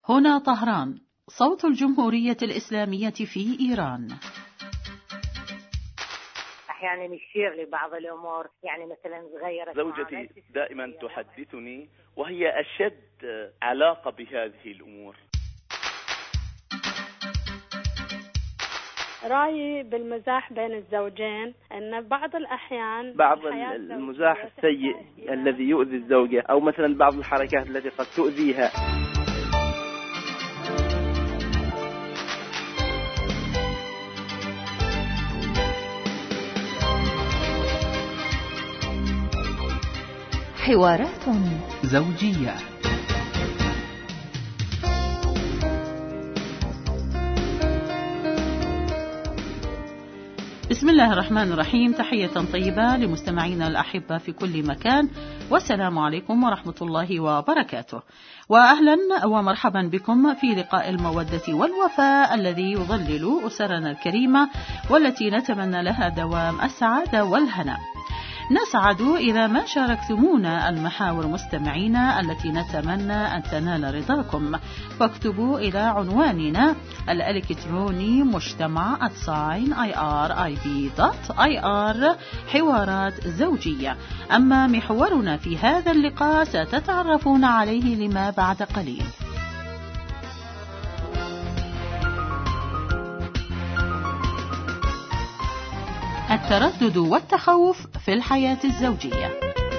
هنا طهران، صوت الجمهورية الإسلامية في إيران. أحيانا يشير لبعض الأمور، يعني مثلا صغيرة. زوجتي دائما تحدثني وهي أشد علاقة بهذه الأمور. رأيي بالمزاح بين الزوجين أن بعض الأحيان بعض المزاح السيء الذي يؤذي الزوجة، أو مثلا بعض الحركات التي قد تؤذيها. حوارات زوجية. بسم الله الرحمن الرحيم. تحية طيبة لمستمعينا الأحبة في كل مكان، والسلام عليكم ورحمة الله وبركاته، وأهلا ومرحبا بكم في لقاء المودة والوفاء الذي يظلل أسرنا الكريمة، والتي نتمنى لها دوام السعادة والهناء. نسعد إذا ما شاركتمونا المحاور مستمعينا التي نتمنى أن تنال رضاكم، فاكتبوا إلى عنواننا الإلكتروني مجتمع@irib.ir حوارات زوجية. أما محورنا في هذا اللقاء ستتعرفون عليه لما بعد قليل. التردد والتخوف في الحياة الزوجية.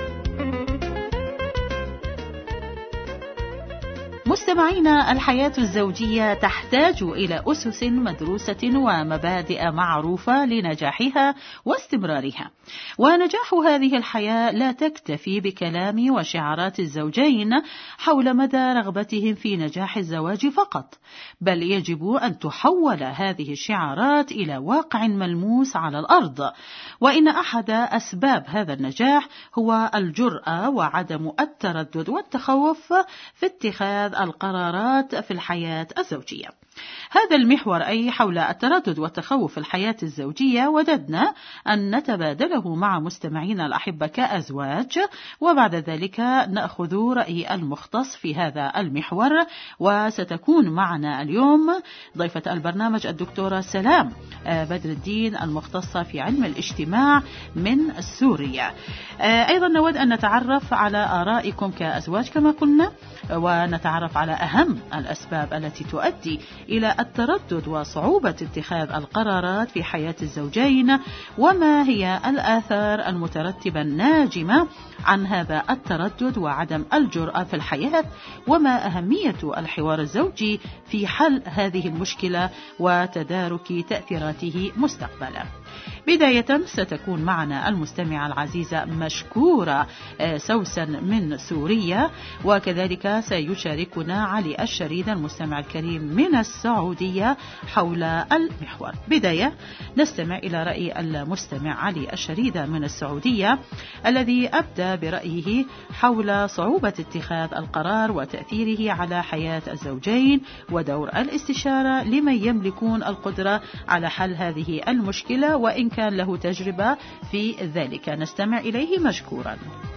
مستمعينا، الحياة الزوجية تحتاج إلى أسس مدروسة ومبادئ معروفة لنجاحها واستمرارها، ونجاح هذه الحياة لا تكتفي بكلام وشعارات الزوجين حول مدى رغبتهم في نجاح الزواج فقط، بل يجب أن تحول هذه الشعارات إلى واقع ملموس على الأرض. وإن أحد أسباب هذا النجاح هو الجرأة وعدم التردد والتخوف في اتخاذ القرارات في الحياة الزوجية. هذا المحور أي حول التردد والتخوف في الحياة الزوجية وددنا أن نتبادله مع مستمعينا الأحبة كأزواج، وبعد ذلك نأخذ رأي المختص في هذا المحور. وستكون معنا اليوم ضيفة البرنامج الدكتورة سلام بدر الدين، المختصة في علم الاجتماع من سوريا. أيضا نود أن نتعرف على آرائكم كأزواج كما قلنا، ونتعرف على أهم الأسباب التي تؤدي إلى التردد وصعوبة اتخاذ القرارات في حياة الزوجين، وما هي الآثار المترتبة الناجمة عن هذا التردد وعدم الجرأة في الحياة، وما أهمية الحوار الزوجي في حل هذه المشكلة وتدارك تأثيراته مستقبلا. بداية ستكون معنا المستمعة العزيزة مشكورة سوسن من سوريا، وكذلك سيشاركنا علي الشريد المستمع الكريم من السعودية حول المحور. بداية نستمع إلى رأي المستمع علي الشريد من السعودية، الذي أبدى برأيه حول صعوبة اتخاذ القرار وتأثيره على حياة الزوجين، ودور الاستشارة لمن يملكون القدرة على حل هذه المشكلة وإن كان له تجربة في ذلك. نستمع إليه مشكورا.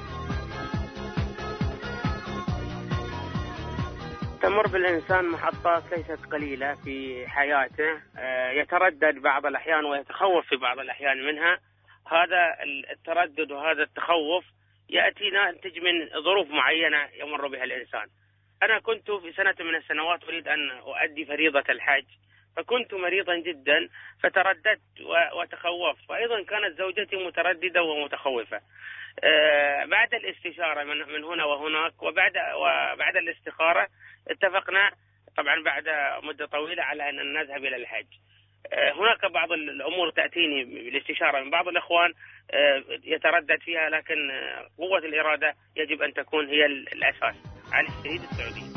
تمر بالإنسان محطات ليست قليلة في حياته، يتردد بعض الأحيان ويتخوف في بعض الأحيان منها. هذا التردد وهذا التخوف يأتي ناتج من ظروف معينة يمر بها الإنسان. أنا كنت في سنة من السنوات أريد أن أؤدي فريضة الحج، فكنت مريضا جدا فترددت وتخوفت، وأيضا كانت زوجتي مترددة ومتخوفة. بعد الاستشارة من هنا وهناك وبعد الاستخارة اتفقنا طبعا بعد مدة طويلة على أن نذهب إلى الحج. هناك بعض الأمور تأتيني بالاستشارة من بعض الإخوان يتردد فيها، لكن قوة الإرادة يجب أن تكون هي الأساس. علي الشريد السعودي.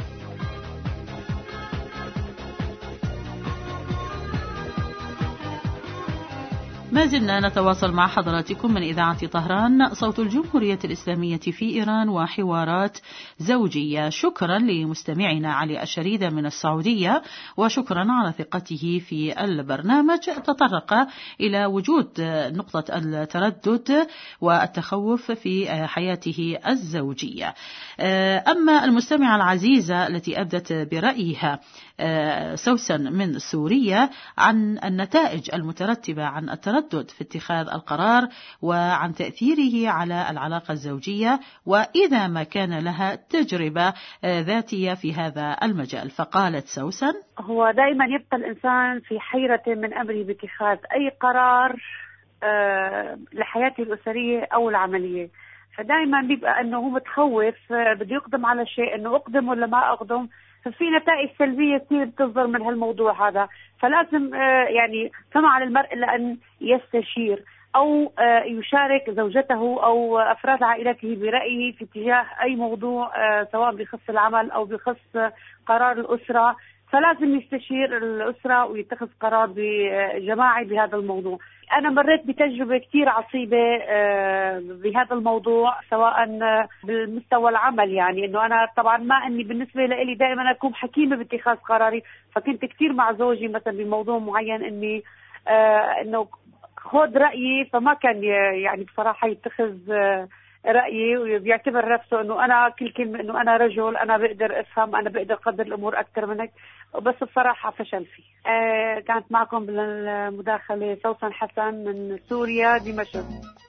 ما زلنا نتواصل مع حضراتكم من إذاعة طهران صوت الجمهورية الإسلامية في إيران وحوارات زوجية. شكرا لمستمعنا علي الشريدة من السعودية، وشكرا على ثقته في البرنامج. تطرق إلى وجود نقطة التردد والتخوف في حياته الزوجية. أما المستمعة العزيزة التي أبدت برأيها سوسن من سوريا عن النتائج المترتبة عن التردد في اتخاذ القرار وعن تأثيره على العلاقة الزوجية، وإذا ما كان لها تجربة ذاتية في هذا المجال. فقالت سوسن: هو دائما يبقى الإنسان في حيرة من أمره باتخاذ أي قرار لحياته الأسرية أو العملية، فدائما بيبقى أنه هو متخوف، بده يقدم على شيء، أنه أقدم ولا ما أقدم، ففي نتائج سلبية كثير بتصدر من هالموضوع هذا. فلازم يعني فما على المرء إلا أن يستشير أو يشارك زوجته أو أفراد عائلته برأيه في اتجاه أي موضوع، سواء بخص العمل أو بخص قرار الأسرة. فلازم يستشير الأسرة ويتخذ قرار بجماعي بهذا الموضوع. أنا مريت بتجربة كثير عصيبة بهذا الموضوع، سواء بالمستوى العمل، يعني إنه أنا طبعا ما أني بالنسبة لي دائما أكون حكيمة باتخاذ قراري، فكنت كثير مع زوجي مثلا بموضوع معين إني إنه خذ رأيي، فما كان يعني بصراحة يتخذ رأيي وبيعتبر نفسه إنه أنا كل كلمة إنه أنا رجل، أنا بقدر أفهم، أنا بقدر أقدر الأمور أكثر منك، بس بصراحة فشل فيه. كانت معكم بالمداخلة سوسن حسن من سوريا دمشق.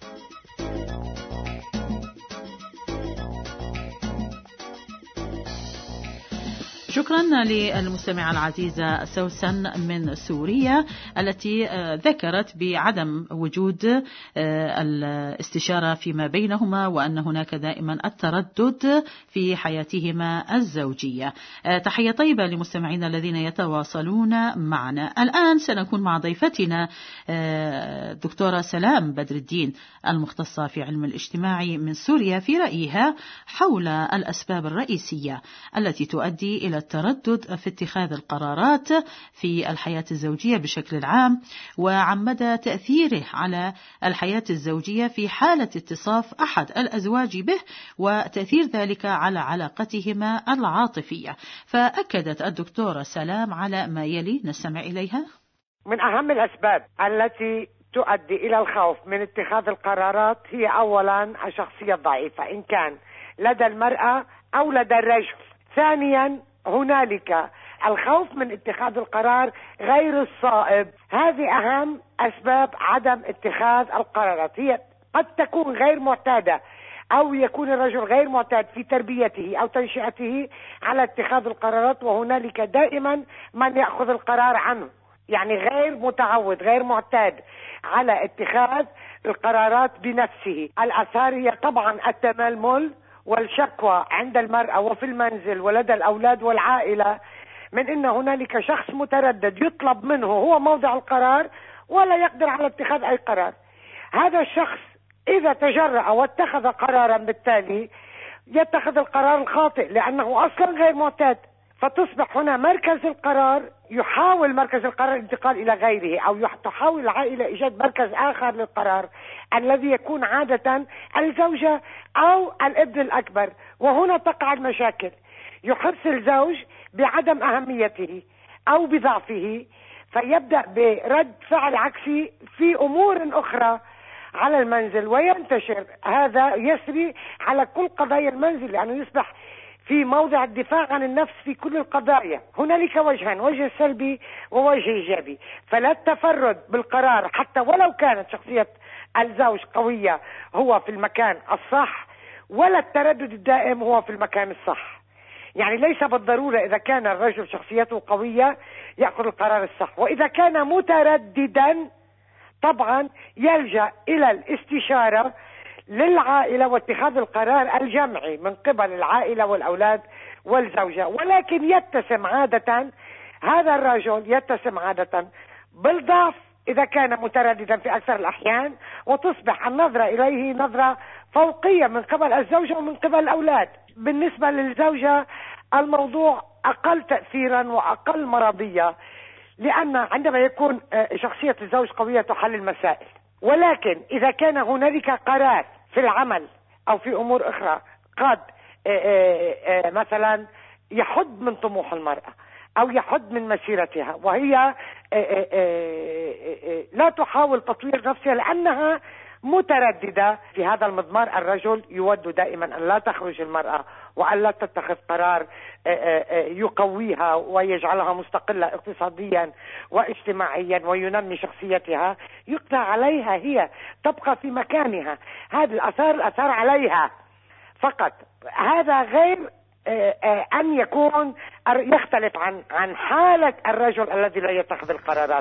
شكرا للمستمعة العزيزة سوسن من سوريا التي ذكرت بعدم وجود الاستشارة فيما بينهما، وأن هناك دائما التردد في حياتهما الزوجية. تحية طيبة لمستمعينا الذين يتواصلون معنا. الآن سنكون مع ضيفتنا دكتورة سلام بدر الدين المختصة في علم الاجتماع من سوريا في رأيها حول الأسباب الرئيسية التي تؤدي إلى التردد في اتخاذ القرارات في الحياة الزوجية بشكل عام، وعن مدى تأثيره على الحياة الزوجية في حالة اتصاف أحد الأزواج به، وتأثير ذلك على علاقتهما العاطفية. فأكدت الدكتورة سلام على ما يلي، نستمع إليها. من أهم الأسباب التي تؤدي إلى الخوف من اتخاذ القرارات هي أولا الشخصية الضعيفة، إن كان لدى المرأة أو لدى الرجل. ثانيا هنالك الخوف من اتخاذ القرار غير الصائب. هذه أهم أسباب عدم اتخاذ القرارات. هي قد تكون غير معتادة أو يكون الرجل غير معتاد في تربيته أو تنشئته على اتخاذ القرارات، وهنالك دائما من يأخذ القرار عنه، يعني غير متعود غير معتاد على اتخاذ القرارات بنفسه. الآثار هي طبعا التململ والشكوى عند المرأة وفي المنزل ولدى الأولاد والعائلة من أن هنالك شخص متردد يطلب منه هو موضع القرار ولا يقدر على اتخاذ أي قرار. هذا الشخص إذا تجرأ واتخذ قرارا بالتالي يتخذ القرار الخاطئ لأنه أصلا غير معتاد، فتصبح هنا مركز القرار، يحاول مركز القرار الانتقال إلى غيره، أو تحاول العائلة إيجاد مركز آخر للقرار الذي يكون عادة الزوجة أو الابن الأكبر، وهنا تقع المشاكل. يحس الزوج بعدم أهميته أو بضعفه، فيبدأ برد فعل عكسي في أمور أخرى على المنزل، وينتشر هذا يسري على كل قضايا المنزل، لأنه يصبح في موضع الدفاع عن النفس في كل القضايا. هنالك وجهان، وجه سلبي ووجه إيجابي. فلا التفرد بالقرار حتى ولو كانت شخصية الزوج قوية هو في المكان الصح، ولا التردد الدائم هو في المكان الصح. يعني ليس بالضرورة إذا كان الرجل شخصيته قوية يأخذ القرار الصح، وإذا كان مترددا طبعا يلجأ إلى الاستشارة للعائلة واتخاذ القرار الجمعي من قبل العائلة والأولاد والزوجة. ولكن يتسم عادة هذا الرجل يتسم عادة بالضعف إذا كان مترددا في أكثر الأحيان، وتصبح النظرة إليه نظرة فوقية من قبل الزوجة ومن قبل الأولاد. بالنسبة للزوجة الموضوع أقل تأثيرا وأقل مرضية، لأن عندما يكون شخصية الزوج قوية تحل المسائل. ولكن إذا كان هنالك قرار في العمل أو في أمور أخرى قد مثلا يحد من طموح المرأة أو يحد من مسيرتها، وهي لا تحاول تطوير نفسها لأنها مترددة في هذا المضمار، الرجل يود دائما أن لا تخرج المرأة وأن لا تتخذ قرار يقويها ويجعلها مستقلة اقتصاديا واجتماعيا وينمي شخصيتها. يقضى عليها، هي تبقى في مكانها، هذه الأثار عليها فقط. هذا غير أن يكون يختلف عن حالة الرجل الذي لا يتخذ القرارات.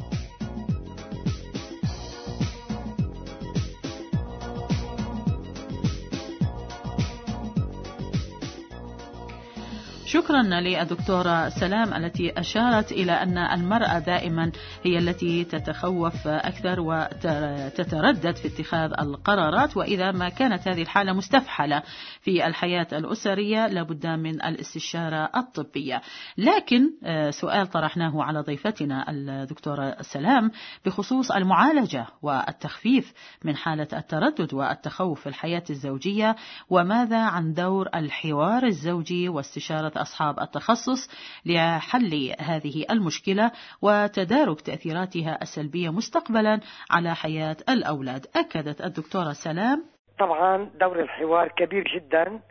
شكرا للدكتورة سلام التي أشارت إلى أن المرأة دائما هي التي تتخوف أكثر وتتردد في اتخاذ القرارات، وإذا ما كانت هذه الحالة مستفحلة في الحياة الأسرية لابد من الاستشارة الطبية. لكن سؤال طرحناه على ضيفتنا الدكتورة سلام بخصوص المعالجة والتخفيف من حالة التردد والتخوف في الحياة الزوجية، وماذا عن دور الحوار الزوجي واستشارة أصحاب التخصص لحل هذه المشكلة وتدارك تأثيراتها السلبية مستقبلا على حياة الأولاد. أكدت الدكتورة سلام طبعا دور الحوار كبير جدا،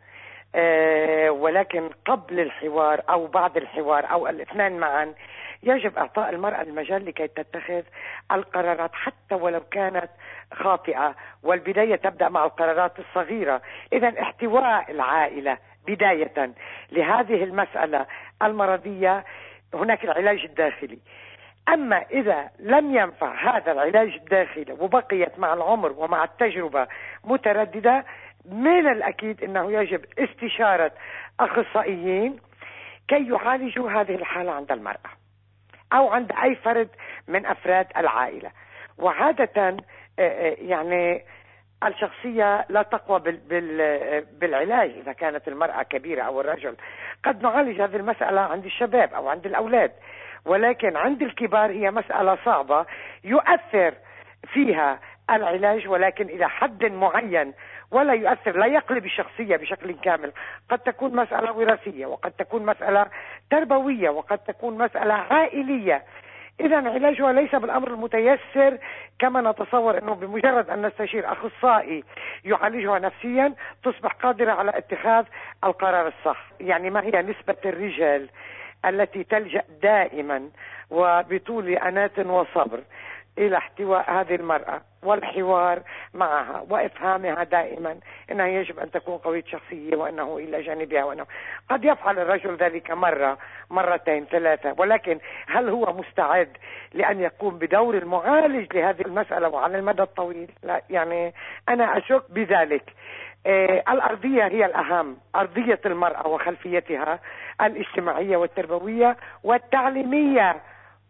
ولكن قبل الحوار أو بعد الحوار أو الاثنين معا يجب إعطاء المرأة المجال لكي تتخذ القرارات حتى ولو كانت خاطئة، والبداية تبدأ مع القرارات الصغيرة. إذن احتواء العائلة بداية لهذه المسألة المرضية، هناك العلاج الداخلي. أما إذا لم ينفع هذا العلاج الداخلي وبقيت مع العمر ومع التجربة مترددة، من الأكيد أنه يجب استشارة أخصائيين كي يعالجوا هذه الحالة عند المرأة أو عند أي فرد من أفراد العائلة. وعادة يعني الشخصية لا تقوى بالعلاج إذا كانت المرأة كبيرة أو الرجل. قد نعالج هذه المسألة عند الشباب أو عند الأولاد، ولكن عند الكبار هي مسألة صعبة يؤثر فيها العلاج، ولكن إلى حد معين، ولا يؤثر، لا يقلب الشخصية بشكل كامل. قد تكون مسألة وراثية، وقد تكون مسألة تربوية، وقد تكون مسألة عائلية. إذا علاجها ليس بالأمر المتيسر كما نتصور، أنه بمجرد أن نستشير أخصائي يعالجها نفسيا تصبح قادرة على اتخاذ القرار الصح. يعني ما هي نسبة الرجال التي تلجأ دائما وبطول أنات وصبر إلى احتواء هذه المرأة والحوار معها وإفهامها دائما أنها يجب أن تكون قوية شخصية وأنه إلى جانبها، وأنه قد يفعل الرجل ذلك مرة مرتين ثلاثة، ولكن هل هو مستعد لأن يقوم بدور المعالج لهذه المسألة وعلى المدى الطويل؟ لا، يعني أنا أشك بذلك. الأرضية هي الأهم، أرضية المرأة وخلفيتها الاجتماعية والتربوية والتعليمية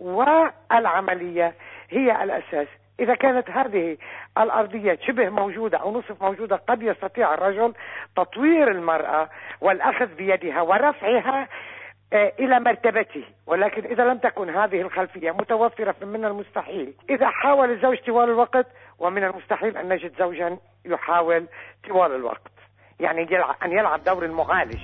والعملية هي الأساس. إذا كانت هذه الأرضية شبه موجودة أو نصف موجودة، قد يستطيع الرجل تطوير المرأة والأخذ بيدها ورفعها إلى مرتبته. ولكن إذا لم تكن هذه الخلفية متوفرة فمن المستحيل إذا حاول الزوج طوال الوقت، ومن المستحيل أن نجد زوجا يحاول طوال الوقت، يعني أن يلعب دور المعالج.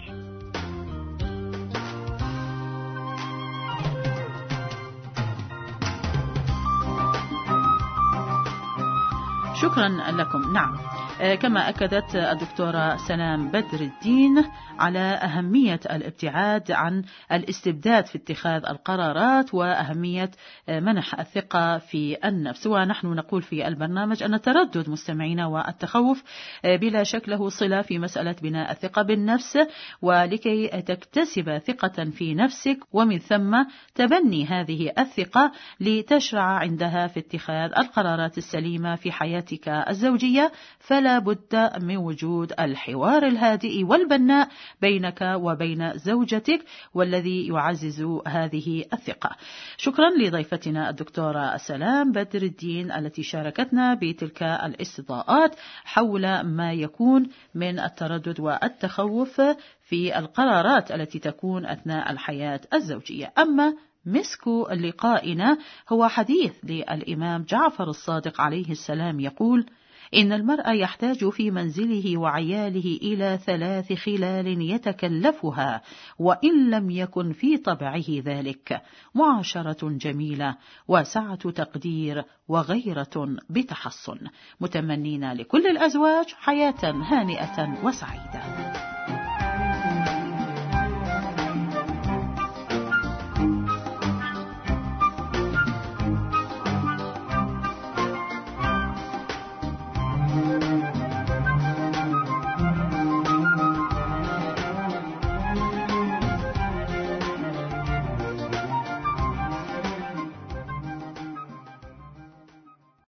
شكرا لكم. نعم، كما أكدت الدكتورة سلام بدر الدين على أهمية الابتعاد عن الاستبداد في اتخاذ القرارات وأهمية منح الثقة في النفس. ونحن نقول في البرنامج أن تردد مستمعينا والتخوف بلا شك له صلة في مسألة بناء الثقة بالنفس، ولكي تكتسب ثقة في نفسك ومن ثم تبني هذه الثقة لتشرع عندها في اتخاذ القرارات السليمة في حياتك الزوجية، فلا بد من وجود الحوار الهادئ والبناء بينك وبين زوجتك والذي يعزز هذه الثقة. شكرا لضيفتنا الدكتورة سلام بدر الدين التي شاركتنا بتلك الاستضاءات حول ما يكون من التردد والتخوف في القرارات التي تكون أثناء الحياة الزوجية. أما مسك لقائنا هو حديث للإمام جعفر الصادق عليه السلام يقول: إن المرء يحتاج في منزله وعياله إلى 3 خلال يتكلفها وإن لم يكن في طبعه ذلك: معاشرة جميلة، وسعة تقدير، وغيرة بتحصن. متمنين لكل الأزواج حياة هانئة وسعيدة.